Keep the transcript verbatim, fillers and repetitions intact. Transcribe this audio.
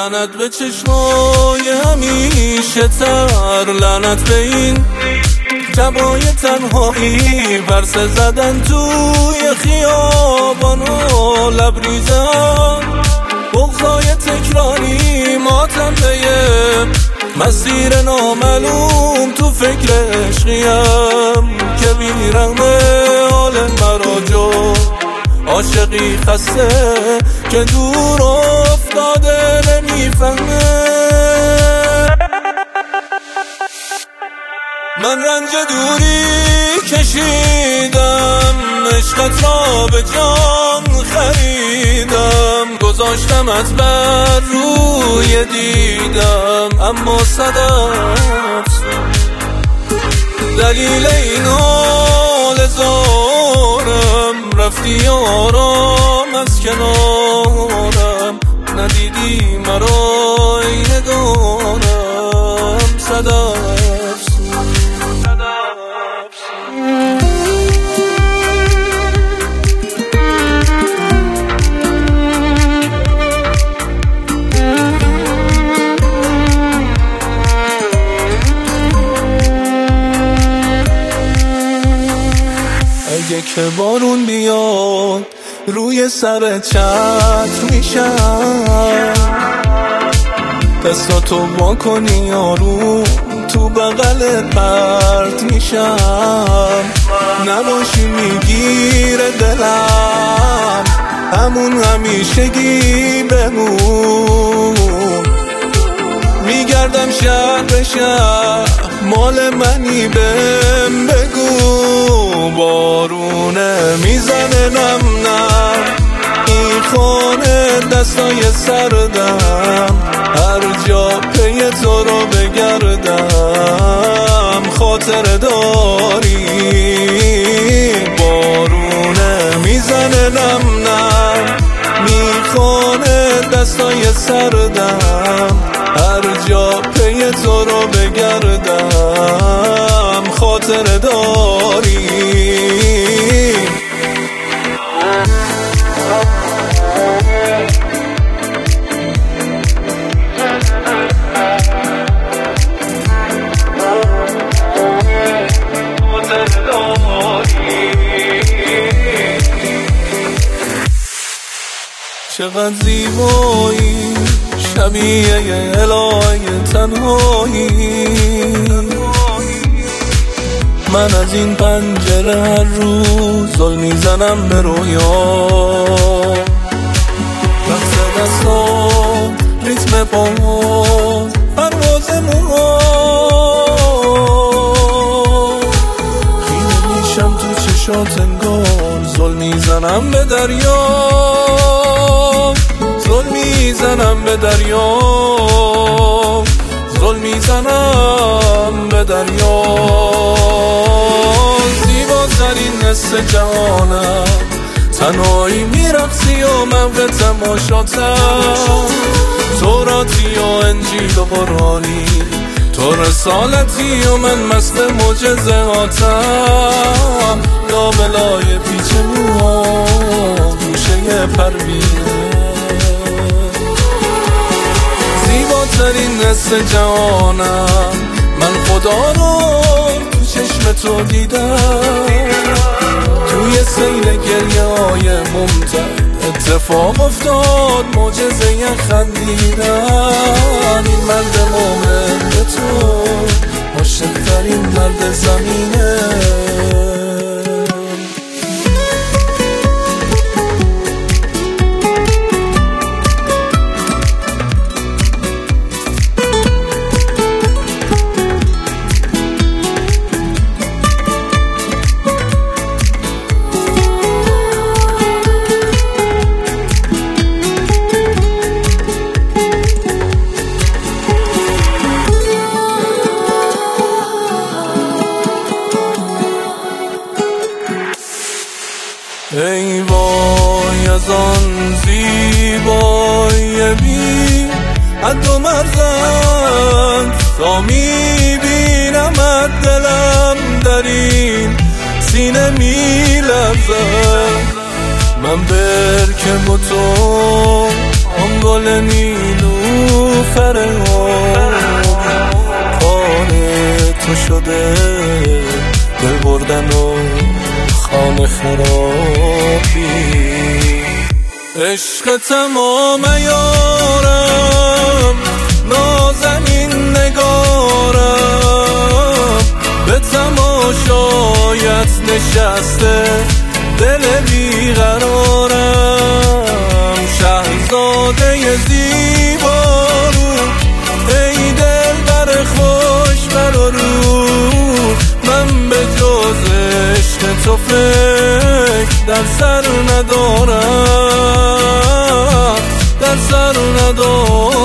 لعنت به چشمای همیشه تر، لعنت به این جبای تنهایی، پرسه زدن توی خیابان و لبریزم، بغضای تکراری ماتم به مسیر نامعلوم، تو فکر عشقیم که بیرغم حال مرا جو عاشقی خسته که دور افتاده نمیفهمه. من رنج دوری کشیدم، عشقت را به جان خریدم، گذاشتمت بر روی دیدم، اما صدف دلیل این حال زارم، رفتی آرام از کنارم، ندیدی مرا این دارم، صدف اگه که بارون بیاد روی سر چتر میشم، دستاتو وا کنی آروم تو بغلت پرت میشم، نباشی میگیره دلم همون همیشگی بمون، میگردم شهر به شهر مال منی بهم بگو، بارونه میزنه نم نم این خانه دستای سردم، هر جا پی تو رو بگردم خاطر داری، بارونه میزنه نم نم میخوانه دستای سردم، هر جا پی تو رو بگردم خاطر داری. چقدر زیبایی شبیه الهه تنهایی، من از این پنجره هر روز زل میزنم به رویا، رقص دستان ریتم پاها پرواز موها، خیره میشم تو چشات انگار زل میزنم به دریا، زل میزنم به دریا، زل میزنم به دریا، زیباترین حس جهانم، تنهایی میرقصی و من به تماشاتم، توراتی و انجیل و قرآنی، تو رسالتی و من مست معجزهاتم، لابلای پیچ موها گوشه پروینه، زیباترین حس جهانم، من خدا رو تو چشم تو دیدم، توی سیل گریه های ممتد اتفاق افتاد معجزه خندیدن، این مرد مومن به تو عاشق‌ترین مرد زمینه. ای وای از آن زیبایی بی حد و مرزند، تا میبینمت دلم در این سینه میلرزد، من برکه با تو آن گل نیلو نیلوفر کار تو شده دل بردن و خانه خرابی. عشق تمام یارم نازنین نگارم به تماشایت نشسته دل بیقرارم. شهزاده زیبارو ای دل بر خوش برارو من به جز عشق تو فکر در سر ندارم در سر ندارم.